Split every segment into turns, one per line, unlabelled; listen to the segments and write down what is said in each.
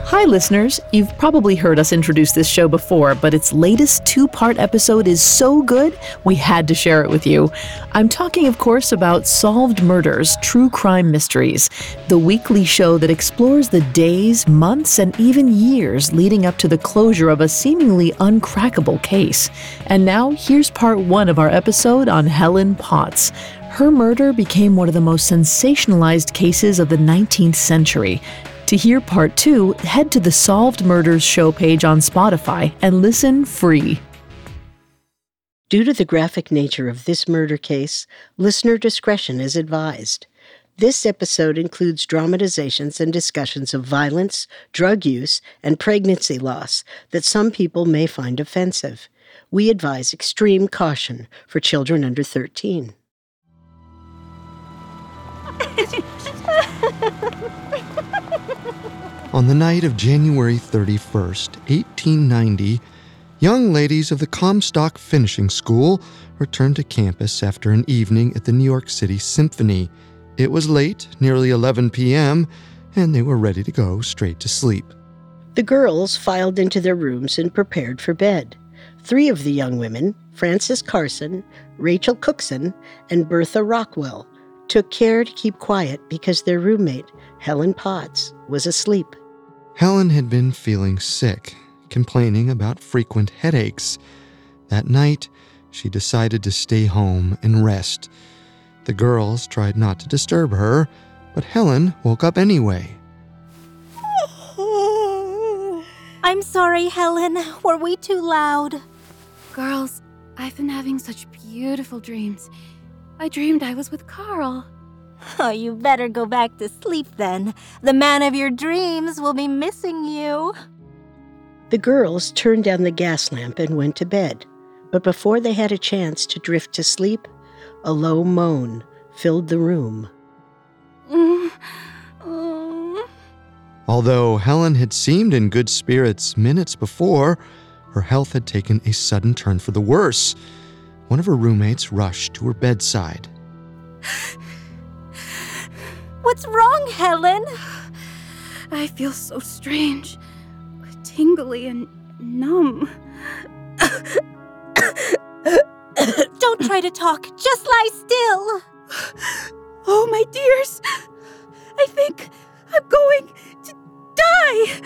Hi, listeners. You've probably heard us introduce this show before, but its latest two-part episode is so good, we had to share it with you. I'm talking, of course, about Solved Murders, True Crime Mysteries, the weekly show that explores the days, months, and even years leading up to the closure of a seemingly uncrackable case. And now, here's part one of our episode on Helen Potts. Her murder became one of the most sensationalized cases of the 19th century. To hear part two, head to the Solved Murders show page on Spotify and listen free.
Due to the graphic nature of this murder case, listener discretion is advised. This episode includes dramatizations and discussions of violence, drug use, and pregnancy loss that some people may find offensive. We advise extreme caution for children under 13.
On the night of January 31st, 1890, young ladies of the Comstock Finishing School returned to campus after an evening at the New York City Symphony. It was late, nearly 11 p.m., and they were ready to go straight to sleep.
The girls filed into their rooms and prepared for bed. 3 of the young women, Frances Carson, Rachel Cookson, and Bertha Rockwell, took care to keep quiet because their roommate, Helen Potts, was asleep.
Helen had been feeling sick, complaining about frequent headaches. That night, she decided to stay home and rest. The girls tried not to disturb her, but Helen woke up anyway.
I'm sorry, Helen. Were we too loud?
Girls, I've been having such beautiful dreams. I dreamed I was with Carl.
Oh, you better go back to sleep then. The man of your dreams will be missing you.
The girls turned down the gas lamp and went to bed. But before they had a chance to drift to sleep, a low moan filled the room.
Although Helen had seemed in good spirits minutes before, her health had taken a sudden turn for the worse. One of her roommates rushed to her bedside.
What's wrong, Helen?
I feel so strange, tingly and numb.
Don't try to talk. Just lie still.
Oh, my dears. I think I'm going to die.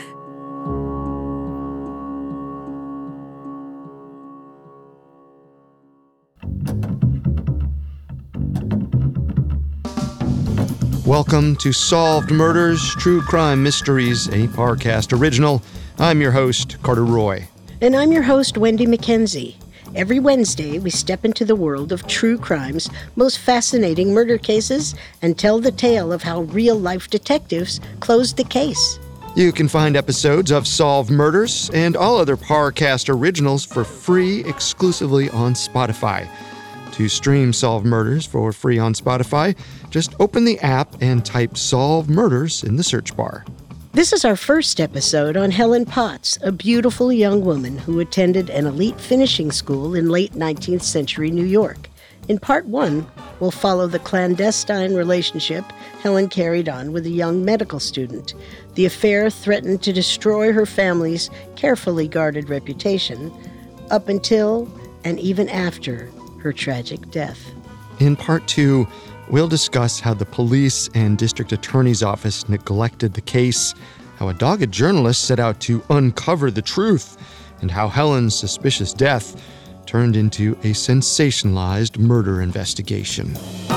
Welcome to Solved Murders, True Crime Mysteries, a Parcast original. I'm your host, Carter Roy.
And I'm your host, Wendy McKenzie. Every Wednesday, we step into the world of true crime's most fascinating murder cases and tell the tale of how real-life detectives closed the case.
You can find episodes of Solved Murders and all other Parcast originals for free exclusively on Spotify. To stream Solved Murders for free on Spotify, just open the app and type Solved Murders in the search bar.
This is our first episode on Helen Potts, a beautiful young woman who attended an elite finishing school in late 19th century New York. In part one, we'll follow the clandestine relationship Helen carried on with a young medical student. The affair threatened to destroy her family's carefully guarded reputation, up until and even after her tragic death.
In part two, we'll discuss how the police and district attorney's office neglected the case, how a dogged journalist set out to uncover the truth, and how Helen's suspicious death turned into a sensationalized murder investigation.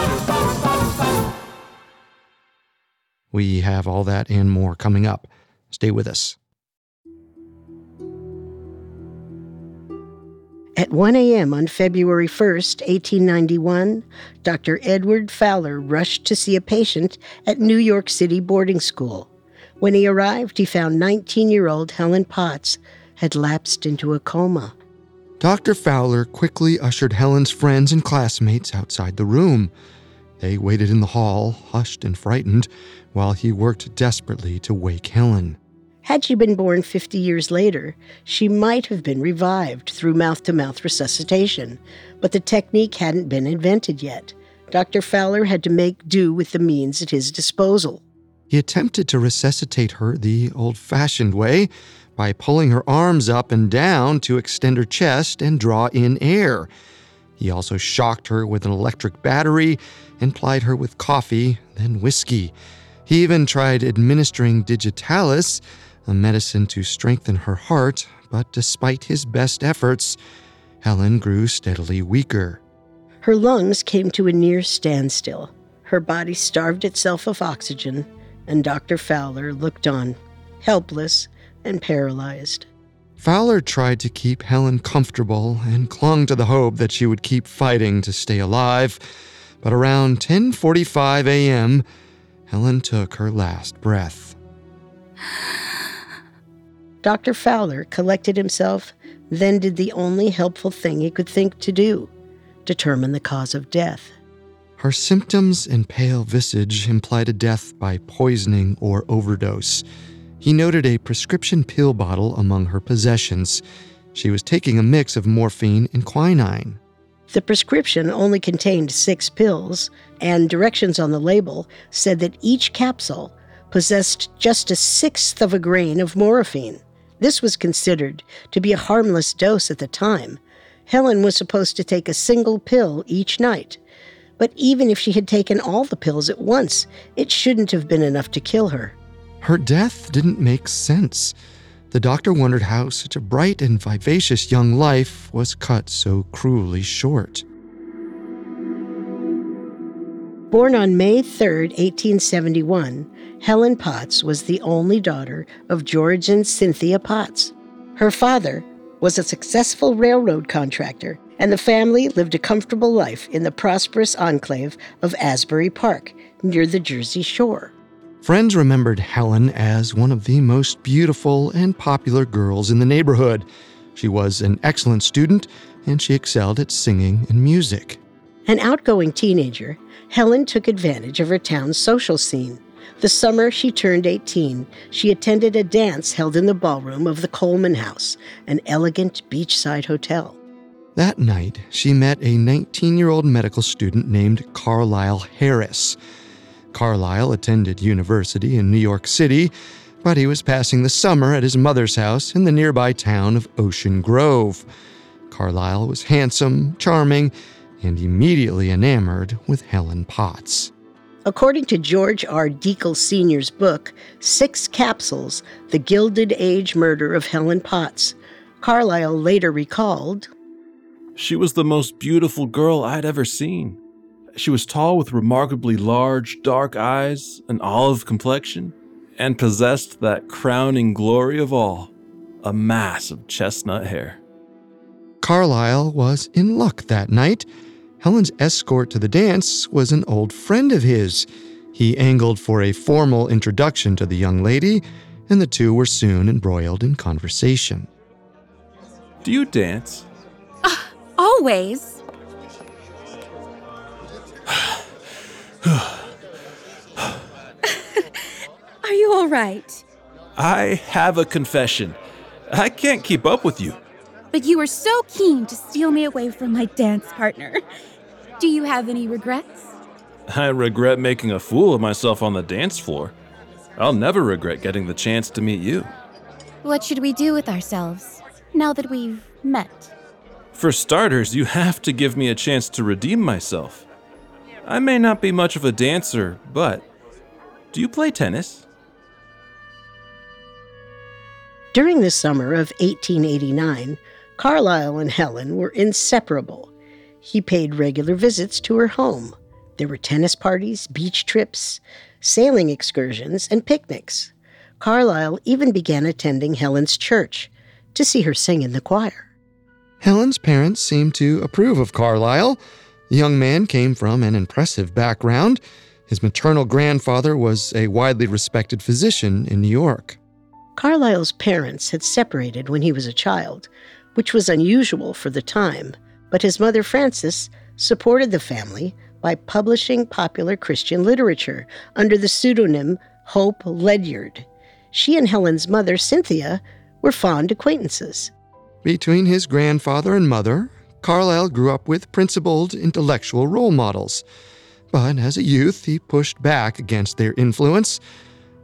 We have all that and more coming up. Stay with us.
At 1 a.m. on February 1st, 1891, Dr. Edward Fowler rushed to see a patient at New York City boarding school. When he arrived, he found 19-year-old Helen Potts had lapsed into a coma.
Dr. Fowler quickly ushered Helen's friends and classmates outside the room. They waited in the hall, hushed and frightened, while he worked desperately to wake Helen.
Had she been born 50 years later, she might have been revived through mouth-to-mouth resuscitation, but the technique hadn't been invented yet. Dr. Fowler had to make do with the means at his disposal.
He attempted to resuscitate her the old-fashioned way by pulling her arms up and down to extend her chest and draw in air. He also shocked her with an electric battery and plied her with coffee, then whiskey. He even tried administering digitalis, a medicine to strengthen her heart, but despite his best efforts, Helen grew steadily weaker.
Her lungs came to a near standstill. Her body starved itself of oxygen, and Dr. Fowler looked on, helpless and paralyzed.
Fowler tried to keep Helen comfortable and clung to the hope that she would keep fighting to stay alive, but around 10:45 a.m., Helen took her last breath.
Dr. Fowler collected himself, then did the only helpful thing he could think to do, determine the cause of death.
Her symptoms and pale visage implied a death by poisoning or overdose. He noted a prescription pill bottle among her possessions. She was taking a mix of morphine and quinine.
The prescription only contained 6 pills, and directions on the label said that each capsule possessed just 1/6 of a grain of morphine. This was considered to be a harmless dose at the time. Helen was supposed to take a single pill each night. But even if she had taken all the pills at once, it shouldn't have been enough to kill her.
Her death didn't make sense. The doctor wondered how such a bright and vivacious young life was cut so cruelly short.
Born on May 3, 1871, Helen Potts was the only daughter of George and Cynthia Potts. Her father was a successful railroad contractor, and the family lived a comfortable life in the prosperous enclave of Asbury Park, near the Jersey Shore.
Friends remembered Helen as one of the most beautiful and popular girls in the neighborhood. She was an excellent student, and she excelled at singing and music.
An outgoing teenager, Helen took advantage of her town's social scene. The summer she turned 18, she attended a dance held in the ballroom of the Coleman House, an elegant beachside hotel.
That night, she met a 19-year-old medical student named Carlisle Harris. Carlisle attended university in New York City, but he was passing the summer at his mother's house in the nearby town of Ocean Grove. Carlisle was handsome, charming, and immediately enamored with Helen Potts.
According to George R. Deacle Sr.'s book, 6 Capsules, The Gilded Age Murder of Helen Potts, Carlisle later recalled,
"She was the most beautiful girl I'd ever seen. She was tall with remarkably large, dark eyes, an olive complexion, and possessed that crowning glory of all, a mass of chestnut hair."
Carlisle was in luck that night. Helen's escort to the dance was an old friend of his. He angled for a formal introduction to the young lady, and the two were soon embroiled in conversation.
"Do you dance?"
Always. Are you all right?
I have a confession. I can't keep up with you.
But you were so keen to steal me away from my dance partner. Do you have any regrets?
I regret making a fool of myself on the dance floor. I'll never regret getting the chance to meet you.
What should we do with ourselves, now that we've met?
For starters, you have to give me a chance to redeem myself. I may not be much of a dancer, but do you play tennis?
During the summer of 1889, Carlisle and Helen were inseparable. He paid regular visits to her home. There were tennis parties, beach trips, sailing excursions, and picnics. Carlisle even began attending Helen's church to see her sing in the choir.
Helen's parents seemed to approve of Carlisle. The young man came from an impressive background. His maternal grandfather was a widely respected physician in New York.
Carlisle's parents had separated when he was a child, which was unusual for the time, but his mother, Frances, supported the family by publishing popular Christian literature under the pseudonym Hope Ledyard. She and Helen's mother, Cynthia, were fond acquaintances.
Between his grandfather and mother, Carlisle grew up with principled, intellectual role models. But as a youth, he pushed back against their influence.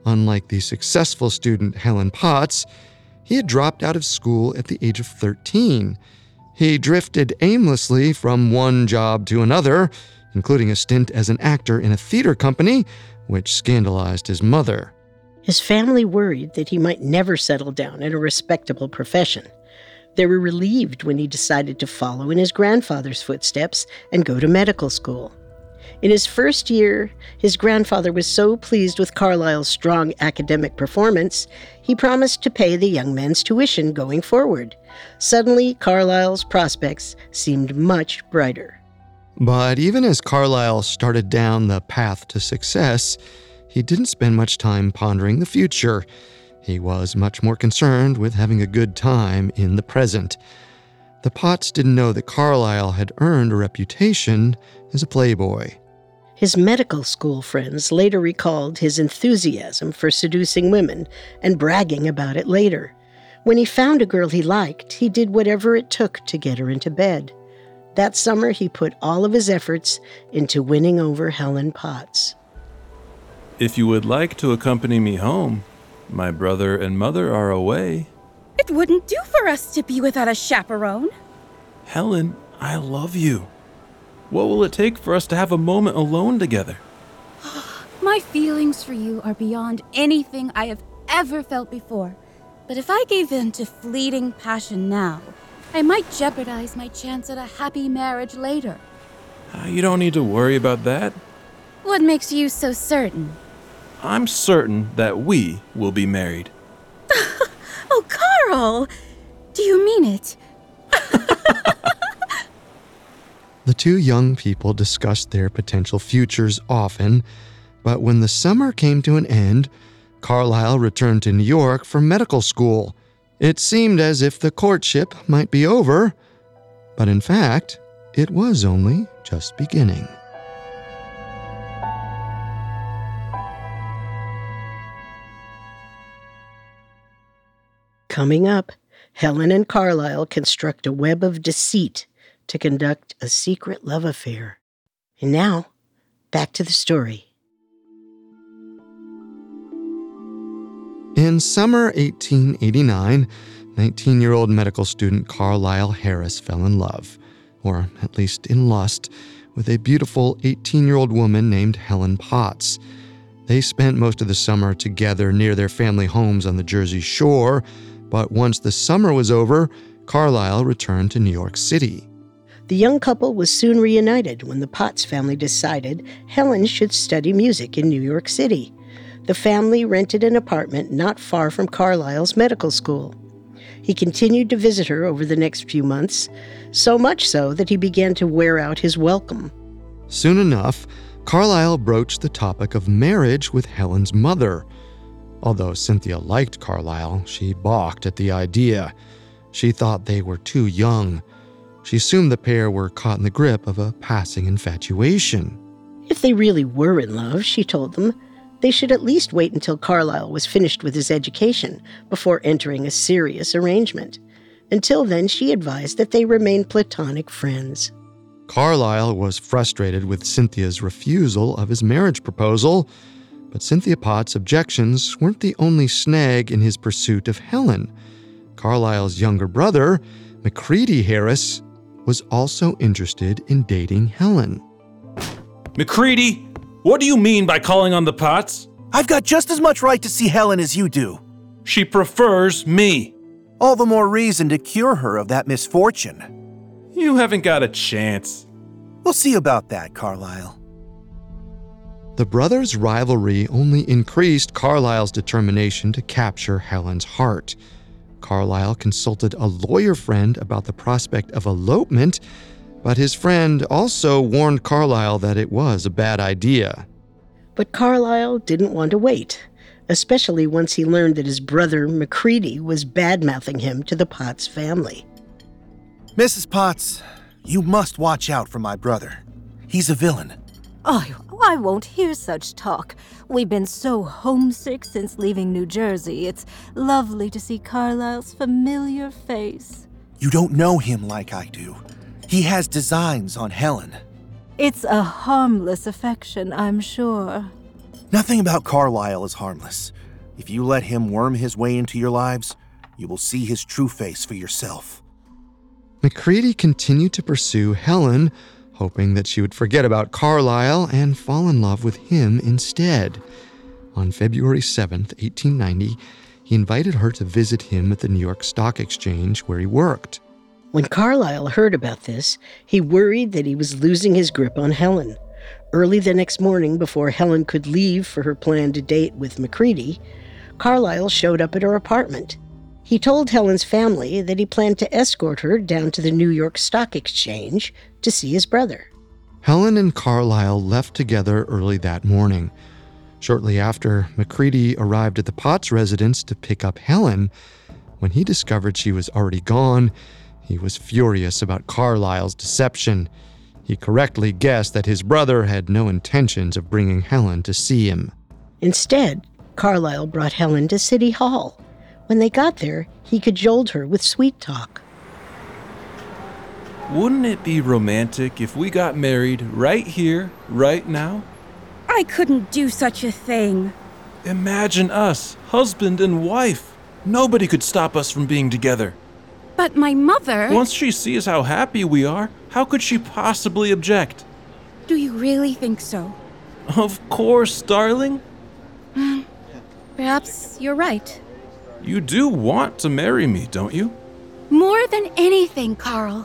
Unlike the successful student Helen Potts, he had dropped out of school at the age of 13. He drifted aimlessly from one job to another, including a stint as an actor in a theater company, which scandalized his mother.
His family worried that he might never settle down in a respectable profession. They were relieved when he decided to follow in his grandfather's footsteps and go to medical school. In his first year, his grandfather was so pleased with Carlyle's strong academic performance, he promised to pay the young man's tuition going forward. Suddenly, Carlyle's prospects seemed much brighter.
But even as Carlyle started down the path to success, he didn't spend much time pondering the future. He was much more concerned with having a good time in the present. The Potts didn't know that Carlyle had earned a reputation as a playboy.
His medical school friends later recalled his enthusiasm for seducing women and bragging about it later. When he found a girl he liked, he did whatever it took to get her into bed. That summer, he put all of his efforts into winning over Helen Potts.
If you would like to accompany me home, my brother and mother are away.
It wouldn't do for us to be without a chaperone.
Helen, I love you. What will it take for us to have a moment alone together?
My feelings for you are beyond anything I have ever felt before. But if I gave in to fleeting passion now, I might jeopardize my chance at a happy marriage later.
You don't need to worry about that.
What makes you so certain?
I'm certain that we will be married.
Oh, Carl! Do you mean it?
The two young people discussed their potential futures often, but when the summer came to an end, Carlyle returned to New York for medical school. It seemed as if the courtship might be over, but in fact, it was only just beginning.
Coming up, Helen and Carlyle construct a web of deceit to conduct a secret love affair. And now, back to the story.
In summer 1889, 19-year-old medical student Carlyle Harris fell in love, or at least in lust, with a beautiful 18-year-old woman named Helen Potts. They spent most of the summer together near their family homes on the Jersey Shore, but once the summer was over, Carlyle returned to New York City.
The young couple was soon reunited when the Potts family decided Helen should study music in New York City. The family rented an apartment not far from Carlyle's medical school. He continued to visit her over the next few months, so much so that he began to wear out his welcome.
Soon enough, Carlyle broached the topic of marriage with Helen's mother. Although Cynthia liked Carlyle, she balked at the idea. She thought they were too young. She assumed the pair were caught in the grip of a passing infatuation.
If they really were in love, she told them, they should at least wait until Carlyle was finished with his education before entering a serious arrangement. Until then, she advised that they remain platonic friends.
Carlyle was frustrated with Cynthia's refusal of his marriage proposal, but Cynthia Potts' objections weren't the only snag in his pursuit of Helen. Carlyle's younger brother, Macready Harris, was also interested in dating Helen.
Macready, what do you mean by calling on the Potts?
I've got just as much right to see Helen as you do.
She prefers me.
All the more reason to cure her of that misfortune.
You haven't got a chance.
We'll see about that, Carlyle.
The brothers' rivalry only increased Carlyle's determination to capture Helen's heart. Carlyle consulted a lawyer friend about the prospect of elopement, but his friend also warned Carlyle that it was a bad idea.
But Carlyle didn't want to wait, especially once he learned that his brother Macready was bad-mouthing him to the Potts family.
Mrs. Potts, you must watch out for my brother. He's a villain.
Oh, I won't hear such talk. We've been so homesick since leaving New Jersey. It's lovely to see Carlyle's familiar face.
You don't know him like I do. He has designs on Helen.
It's a harmless affection, I'm sure.
Nothing about Carlisle is harmless. If you let him worm his way into your lives, you will see his true face for yourself.
McCready continued to pursue Helen, hoping that she would forget about Carlisle and fall in love with him instead. On February 7th, 1890, he invited her to visit him at the New York Stock Exchange where he worked.
When Carlisle heard about this, he worried that he was losing his grip on Helen. Early the next morning, before Helen could leave for her planned date with McCready, Carlisle showed up at her apartment. He told Helen's family that he planned to escort her down to the New York Stock Exchange to see his brother.
Helen and Carlisle left together early that morning. Shortly after, McCready arrived at the Potts residence to pick up Helen. When he discovered she was already gone, he was furious about Carlisle's deception. He correctly guessed that his brother had no intentions of bringing Helen to see him.
Instead, Carlisle brought Helen to City Hall. When they got there, he cajoled her with sweet talk.
Wouldn't it be romantic if we got married right here, right now?
I couldn't do such a thing.
Imagine us, husband and wife. Nobody could stop us from being together.
But my mother...
Once she sees how happy we are, how could she possibly object?
Do you really think so?
Of course, darling.
Perhaps you're right.
You do want to marry me, don't you?
More than anything, Carl.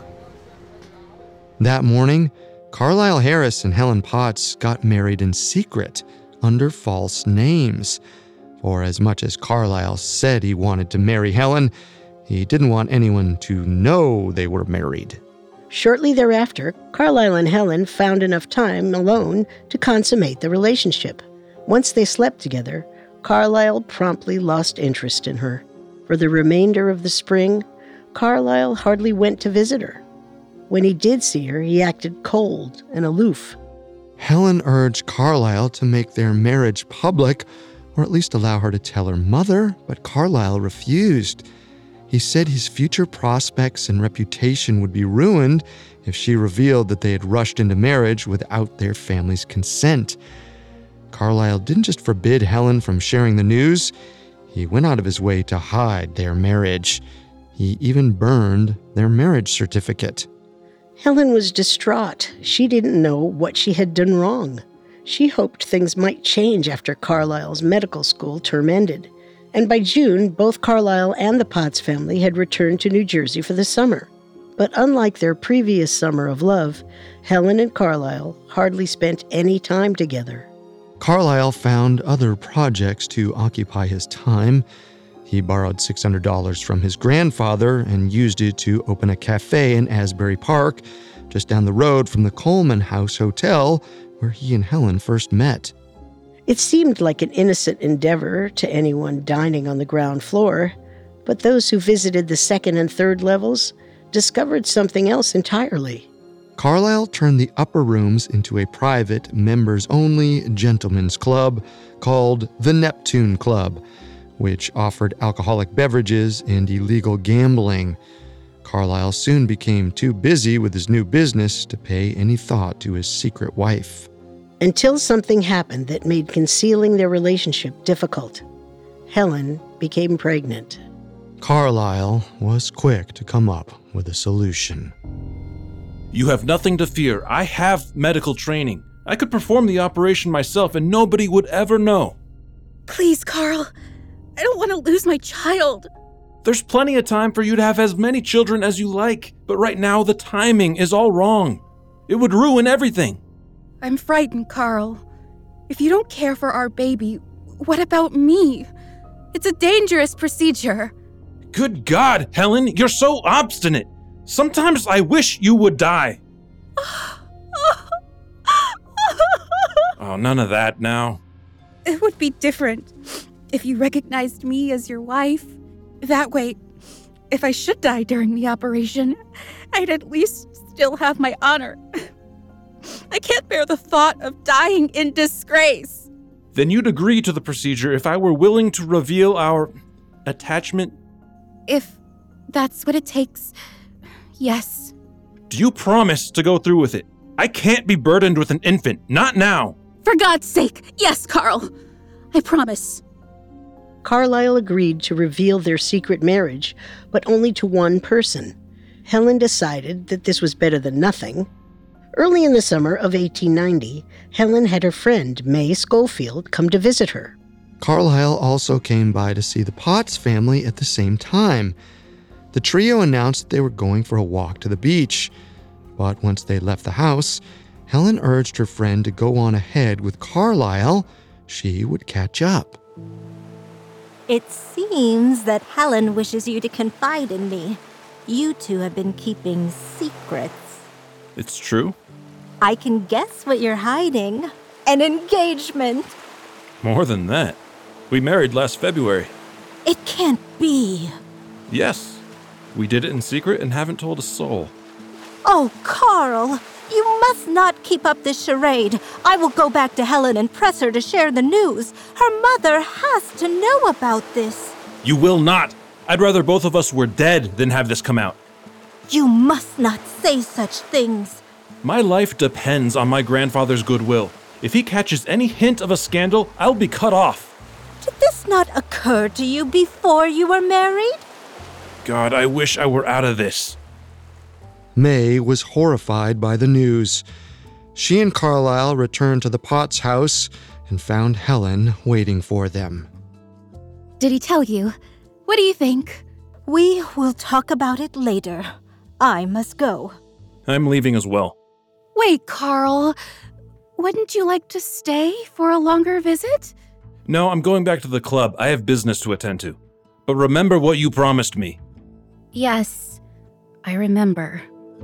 That morning, Carlisle Harris and Helen Potts got married in secret, under false names. For as much as Carlisle said he wanted to marry Helen, he didn't want anyone to know they were married.
Shortly thereafter, Carlisle and Helen found enough time alone to consummate the relationship. Once they slept together, Carlisle promptly lost interest in her. For the remainder of the spring, Carlisle hardly went to visit her. When he did see her, he acted cold and aloof.
Helen urged Carlisle to make their marriage public, or at least allow her to tell her mother, but Carlisle refused. He said his future prospects and reputation would be ruined if she revealed that they had rushed into marriage without their family's consent. Carlisle didn't just forbid Helen from sharing the news, he went out of his way to hide their marriage. He even burned their marriage certificate.
Helen was distraught. She didn't know what she had done wrong. She hoped things might change after Carlisle's medical school term ended. And by June, both Carlisle and the Potts family had returned to New Jersey for the summer. But unlike their previous summer of love, Helen and Carlisle hardly spent any time together.
Carlisle found other projects to occupy his time. He borrowed $600 from his grandfather and used it to open a cafe in Asbury Park, just down the road from the Coleman House Hotel, where he and Helen first met.
It seemed like an innocent endeavor to anyone dining on the ground floor, but those who visited the second and third levels discovered something else entirely.
Carlisle turned the upper rooms into a private, members-only gentlemen's club called the Neptune Club, which offered alcoholic beverages and illegal gambling. Carlisle soon became too busy with his new business to pay any thought to his secret wife.
Until something happened that made concealing their relationship difficult. Helen became pregnant.
Carlisle was quick to come up with a solution.
You have nothing to fear. I have medical training. I could perform the operation myself and nobody would ever know.
Please, Carl. I don't want to lose my child.
There's plenty of time for you to have as many children as you like, but right now the timing is all wrong. It would ruin everything.
I'm frightened, Carl. If you don't care for our baby, what about me? It's a dangerous procedure.
Good God, Helen, you're so obstinate. Sometimes I wish you would die. Oh, none of that now.
It would be different if you recognized me as your wife. That way, if I should die during the operation, I'd at least still have my honor. I can't bear the thought of dying in disgrace.
Then you'd agree to the procedure if I were willing to reveal our attachment?
If that's what it takes, yes.
Do you promise to go through with it? I can't be burdened with an infant, not now.
For God's sake, yes, Carl. I promise.
Carlisle agreed to reveal their secret marriage, but only to one person. Helen decided that this was better than nothing. Early in the summer of 1890, Helen had her friend May Schofield come to visit her.
Carlisle also came by to see the Potts family at the same time. The trio announced they were going for a walk to the beach, but once they left the house, Helen urged her friend to go on ahead with Carlisle. She would catch up.
It seems that Helen wishes you to confide in me. You two have been keeping secrets.
It's true?
I can guess what you're hiding. An engagement.
More than that. We married last February.
It can't be.
Yes. We did it in secret and haven't told a soul.
Oh, Carl, you must not keep up this charade. I will go back to Helen and press her to share the news. Her mother has to know about this.
You will not. I'd rather both of us were dead than have this come out.
You must not say such things.
My life depends on my grandfather's goodwill. If he catches any hint of a scandal, I'll be cut off.
Did this not occur to you before you were married?
God, I wish I were out of this.
May was horrified by the news. She and Carlisle returned to the Potts house and found Helen waiting for them.
Did he tell you? What do you think?
We will talk about it later. I must go.
I'm leaving as well.
Wait, Carl. Wouldn't you like to stay for a longer visit?
No, I'm going back to the club. I have business to attend to. But remember what you promised me.
Yes, I remember.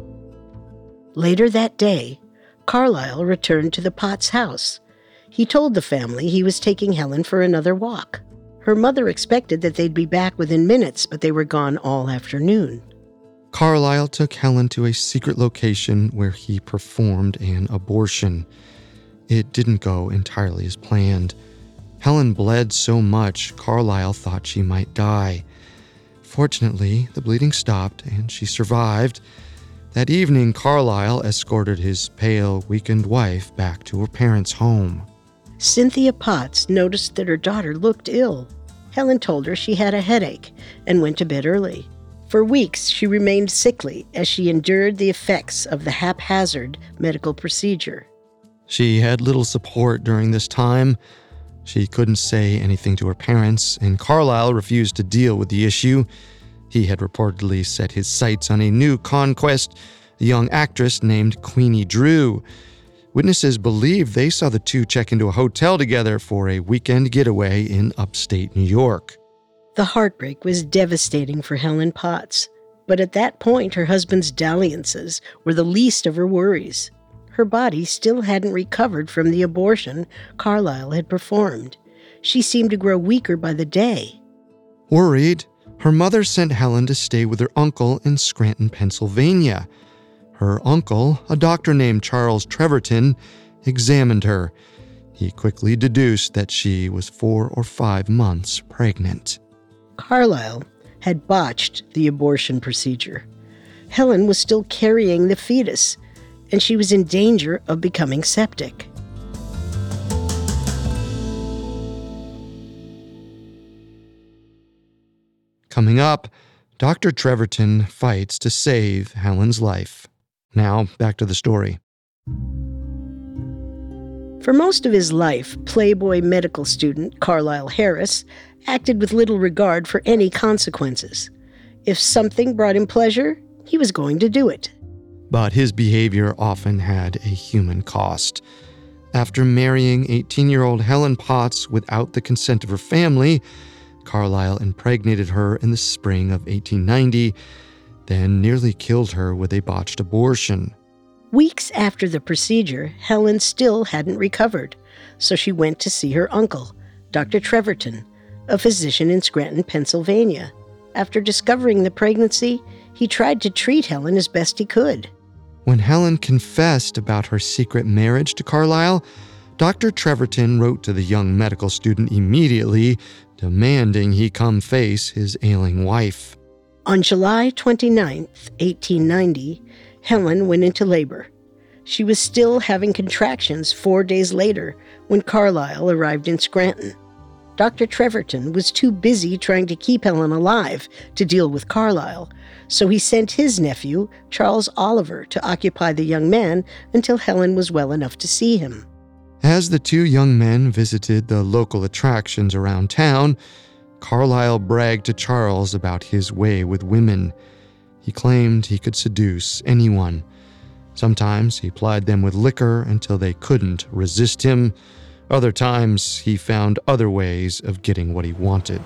Later that day, Carlisle returned to the Potts house. He told the family he was taking Helen for another walk. Her mother expected that they'd be back within minutes, but they were gone all afternoon.
Carlisle took Helen to a secret location where he performed an abortion. It didn't go entirely as planned. Helen bled so much, Carlisle thought she might die. Fortunately, the bleeding stopped and she survived. That evening, Carlisle escorted his pale, weakened wife back to her parents' home.
Cynthia Potts noticed that her daughter looked ill. Helen told her she had a headache and went to bed early. For weeks, she remained sickly as she endured the effects of the haphazard medical procedure.
She had little support during this time. She couldn't say anything to her parents, and Carlisle refused to deal with the issue. He had reportedly set his sights on a new conquest, a young actress named Queenie Drew. Witnesses believe they saw the two check into a hotel together for a weekend getaway in upstate New York.
The heartbreak was devastating for Helen Potts, but at that point her husband's dalliances were the least of her worries. Her body still hadn't recovered from the abortion Carlisle had performed. She seemed to grow weaker by the day.
Worried, her mother sent Helen to stay with her uncle in Scranton, Pennsylvania. Her uncle, a doctor named Charles Treverton, examined her. He quickly deduced that she was 4 or 5 months pregnant.
Carlisle had botched the abortion procedure. Helen was still carrying the fetus, and she was in danger of becoming septic.
Coming up, Dr. Treverton fights to save Helen's life. Now, back to the story.
For most of his life, Playboy medical student Carlisle Harris acted with little regard for any consequences. If something brought him pleasure, he was going to do it.
But his behavior often had a human cost. After marrying 18-year-old Helen Potts without the consent of her family, Carlisle impregnated her in the spring of 1890, then nearly killed her with a botched abortion.
Weeks after the procedure, Helen still hadn't recovered, so she went to see her uncle, Dr. Treverton, a physician in Scranton, Pennsylvania. After discovering the pregnancy, he tried to treat Helen as best he could.
When Helen confessed about her secret marriage to Carlisle, Dr. Treverton wrote to the young medical student immediately, demanding he come face his ailing wife.
On July 29, 1890, Helen went into labor. She was still having contractions 4 days later when Carlisle arrived in Scranton. Dr. Treverton was too busy trying to keep Helen alive to deal with Carlisle, so he sent his nephew, Charles Oliver, to occupy the young man until Helen was well enough to see him.
As the two young men visited the local attractions around town, Carlisle bragged to Charles about his way with women. He claimed he could seduce anyone. Sometimes he plied them with liquor until they couldn't resist him. Other times, he found other ways of getting what he wanted.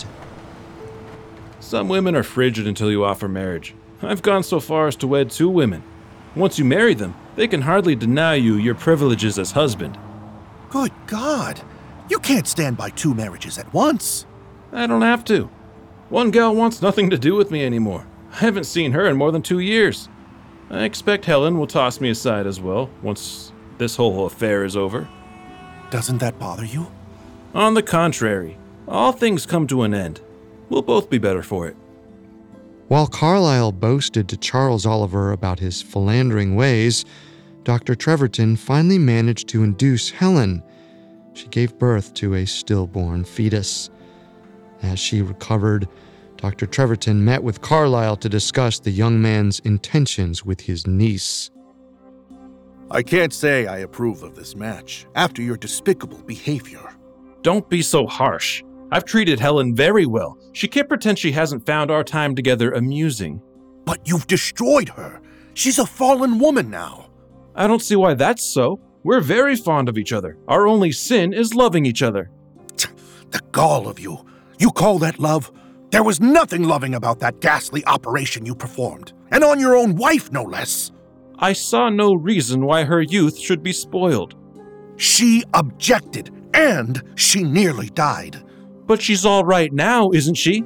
Some women are frigid until you offer marriage. I've gone so far as to wed 2 women. Once you marry them, they can hardly deny you your privileges as husband.
Good God! You can't stand by 2 marriages at once.
I don't have to. One gal wants nothing to do with me anymore. I haven't seen her in more than 2 years. I expect Helen will toss me aside as well, once this whole affair is over.
Doesn't that bother you?
On the contrary, all things come to an end. We'll both be better for it.
While Carlisle boasted to Charles Oliver about his philandering ways, Dr. Treverton finally managed to induce Helen. She gave birth to a stillborn fetus. As she recovered, Dr. Treverton met with Carlisle to discuss the young man's intentions with his niece.
I can't say I approve of this match after your despicable behavior.
Don't be so harsh. I've treated Helen very well. She can't pretend she hasn't found our time together amusing.
But you've destroyed her. She's a fallen woman now.
I don't see why that's so. We're very fond of each other. Our only sin is loving each other.
The gall of you. You call that love? There was nothing loving about that ghastly operation you performed. And on your own wife, no less.
I saw no reason why her youth should be spoiled.
She objected, and she nearly died.
But she's all right now, isn't she?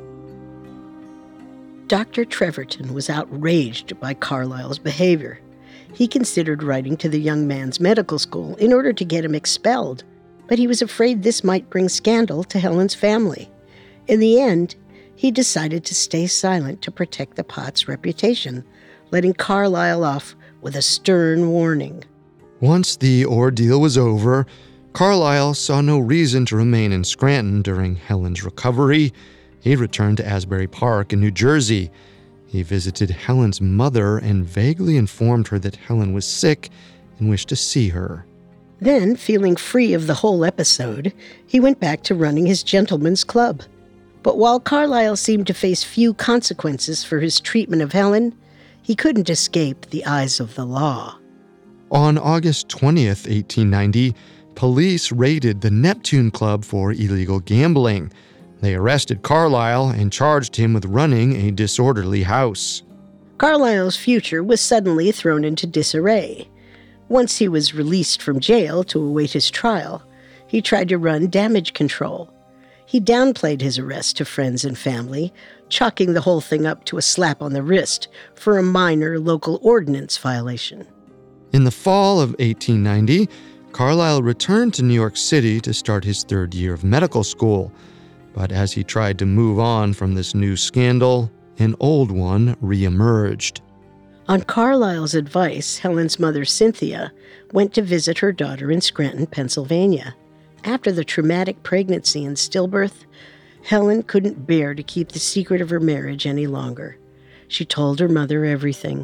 Dr. Treverton was outraged by Carlisle's behavior. He considered writing to the young man's medical school in order to get him expelled, but he was afraid this might bring scandal to Helen's family. In the end, he decided to stay silent to protect the Potts' reputation, letting Carlisle off with a stern warning.
Once the ordeal was over, Carlisle saw no reason to remain in Scranton during Helen's recovery. He returned to Asbury Park in New Jersey. He visited Helen's mother and vaguely informed her that Helen was sick and wished to see her.
Then, feeling free of the whole episode, he went back to running his gentleman's club. But while Carlisle seemed to face few consequences for his treatment of Helen, he couldn't escape the eyes of the law.
On August 20th, 1890, police raided the Neptune Club for illegal gambling. They arrested Carlisle and charged him with running a disorderly house.
Carlisle's future was suddenly thrown into disarray. Once he was released from jail to await his trial, he tried to run damage control. He downplayed his arrest to friends and family, chalking the whole thing up to a slap on the wrist for a minor local ordinance violation.
In the fall of 1890, Carlisle returned to New York City to start his 3rd year of medical school. But as he tried to move on from this new scandal, an old one reemerged.
On Carlisle's advice, Helen's mother, Cynthia, went to visit her daughter in Scranton, Pennsylvania. After the traumatic pregnancy and stillbirth, Helen couldn't bear to keep the secret of her marriage any longer. She told her mother everything.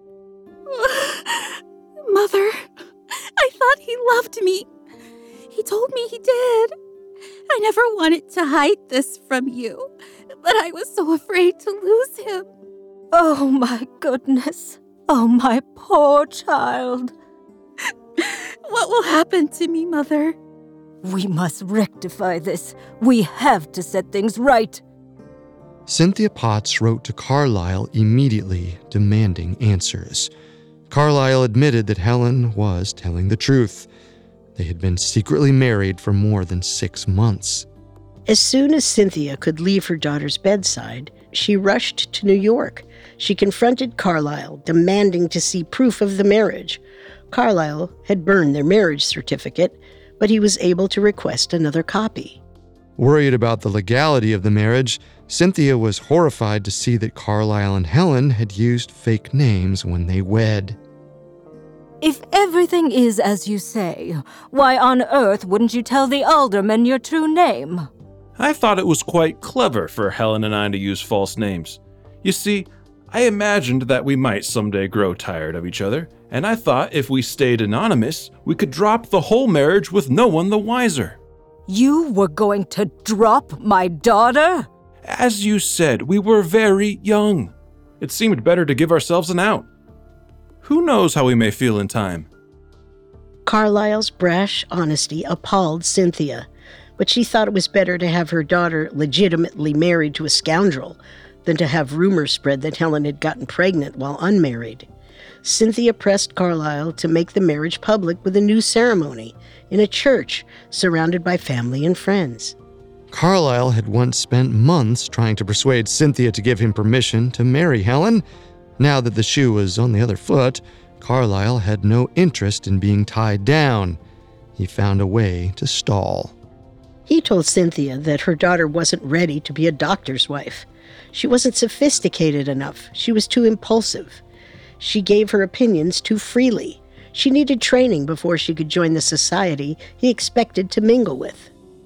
Mother, I thought he loved me. He told me he did. I never wanted to hide this from you, but I was so afraid to lose him.
Oh, my goodness. Oh, my poor child.
What will happen to me, Mother?
We must rectify this. We have to set things right.
Cynthia Potts wrote to Carlisle immediately, demanding answers. Carlisle admitted that Helen was telling the truth. They had been secretly married for more than 6 months.
As soon as Cynthia could leave her daughter's bedside, she rushed to New York. She confronted Carlisle, demanding to see proof of the marriage. Carlisle had burned their marriage certificate, but he was able to request another copy.
Worried about the legality of the marriage, Cynthia was horrified to see that Carlisle and Helen had used fake names when they wed.
If everything is as you say, why on earth wouldn't you tell the alderman your true name?
I thought it was quite clever for Helen and I to use false names. You see, I imagined that we might someday grow tired of each other, and I thought if we stayed anonymous, we could drop the whole marriage with no one the wiser.
You were going to drop my daughter?
As you said, we were very young. It seemed better to give ourselves an out. Who knows how we may feel in time?
Carlisle's brash honesty appalled Cynthia, but she thought it was better to have her daughter legitimately married to a scoundrel than to have rumors spread that Helen had gotten pregnant while unmarried. Cynthia pressed Carlisle to make the marriage public with a new ceremony in a church surrounded by family and friends.
Carlisle had once spent months trying to persuade Cynthia to give him permission to marry Helen. Now that the shoe was on the other foot, Carlisle had no interest in being tied down. He found a way to stall.
He told Cynthia that her daughter wasn't ready to be a doctor's wife. She wasn't sophisticated enough. She was too impulsive. She gave her opinions too freely. She needed training before she could join the society he expected to mingle with.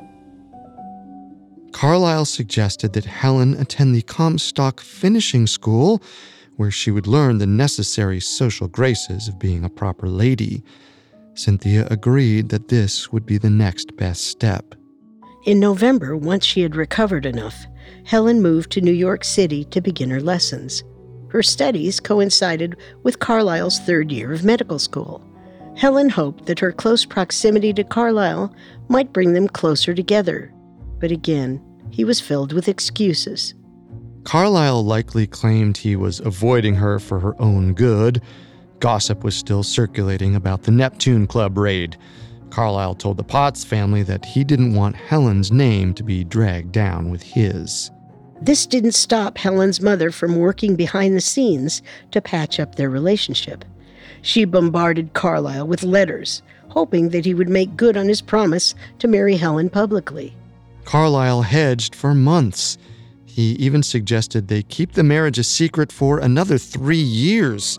Carlisle suggested that Helen attend the Comstock Finishing School, where she would learn the necessary social graces of being a proper lady. Cynthia agreed that this would be the next best step.
In November, once she had recovered enough, Helen moved to New York City to begin her lessons. Her studies coincided with Carlisle's third year of medical school. Helen hoped that her close proximity to Carlisle might bring them closer together. But again, he was filled with excuses.
Carlisle likely claimed he was avoiding her for her own good. Gossip was still circulating about the Neptune Club raid. Carlisle told the Potts family that he didn't want Helen's name to be dragged down with his.
This didn't stop Helen's mother from working behind the scenes to patch up their relationship. She bombarded Carlisle with letters, hoping that he would make good on his promise to marry Helen publicly.
Carlisle hedged for months. He even suggested they keep the marriage a secret for another 3 years.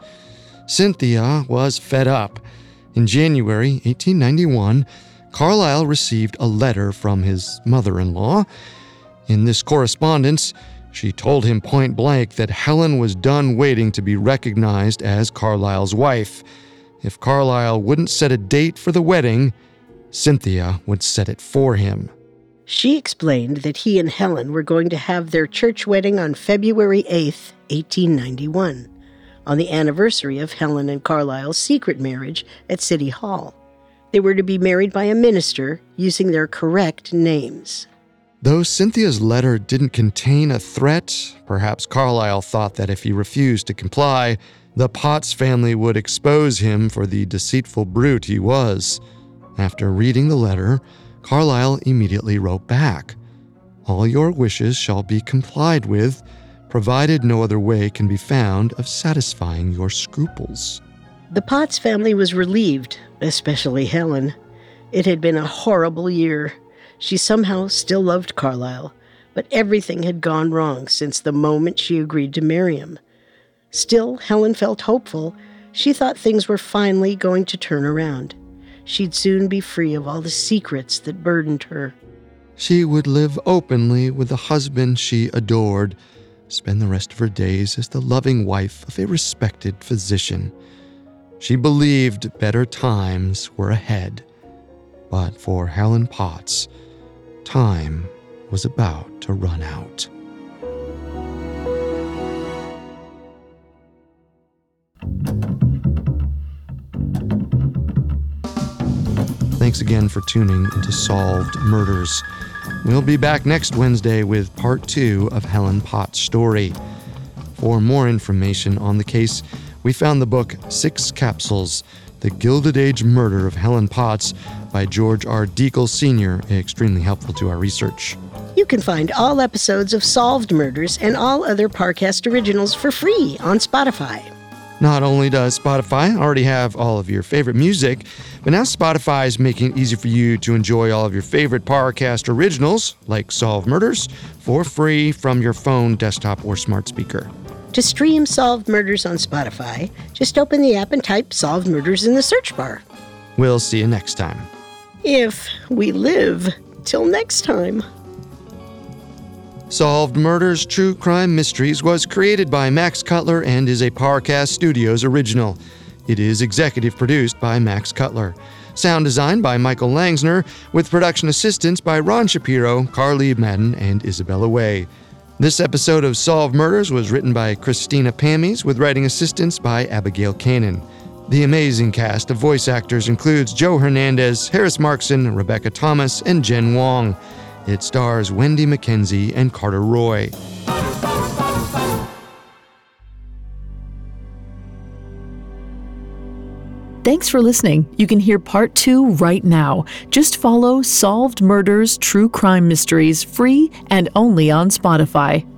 Cynthia was fed up. In January 1891, Carlisle received a letter from his mother-in-law. In this correspondence, she told him point blank that Helen was done waiting to be recognized as Carlisle's wife. If Carlisle wouldn't set a date for the wedding, Cynthia would set it for him.
She explained that he and Helen were going to have their church wedding on February 8th, 1891, on the anniversary of Helen and Carlisle's secret marriage at City Hall. They were to be married by a minister using their correct names.
Though Cynthia's letter didn't contain a threat, perhaps Carlisle thought that if he refused to comply, the Potts family would expose him for the deceitful brute he was. After reading the letter, Carlisle immediately wrote back, "All your wishes shall be complied with, provided no other way can be found of satisfying your scruples."
The Potts family was relieved, especially Helen. It had been a horrible year. She somehow still loved Carlisle, but everything had gone wrong since the moment she agreed to marry him. Still, Helen felt hopeful. She thought things were finally going to turn around. She'd soon be free of all the secrets that burdened her.
She would live openly with the husband she adored, spend the rest of her days as the loving wife of a respected physician. She believed better times were ahead. But for Helen Potts, time was about to run out. Thanks again for tuning into Solved Murders. We'll be back next Wednesday with part 2 of Helen Potts' story. For more information on the case, we found the book 6 Capsules, The Gilded Age Murder of Helen Potts by George R. Deacle Sr., extremely helpful to our research.
You can find all episodes of Solved Murders and all other Parcast originals for free on Spotify.
Not only does Spotify already have all of your favorite music, but now Spotify is making it easy for you to enjoy all of your favorite Parcast originals, like Solved Murders, for free from your phone, desktop, or smart speaker.
To stream Solved Murders on Spotify, just open the app and type Solved Murders in the search bar.
We'll see you next time.
If we live till next time.
Solved Murders True Crime Mysteries was created by Max Cutler and is a Parcast Studios original. It is executive produced by Max Cutler. Sound design by Michael Langsner, with production assistance by Ron Shapiro, Carly Madden, and Isabella Way. This episode of Solved Murders was written by Christina Pammies, with writing assistance by Abigail Cannon. The amazing cast of voice actors includes Joe Hernandez, Harris Markson, Rebecca Thomas, and Jen Wong. It stars Wendy McKenzie and Carter Roy.
Thanks for listening. You can hear part 2 right now. Just follow Solved Murders True Crime Mysteries free and only on Spotify.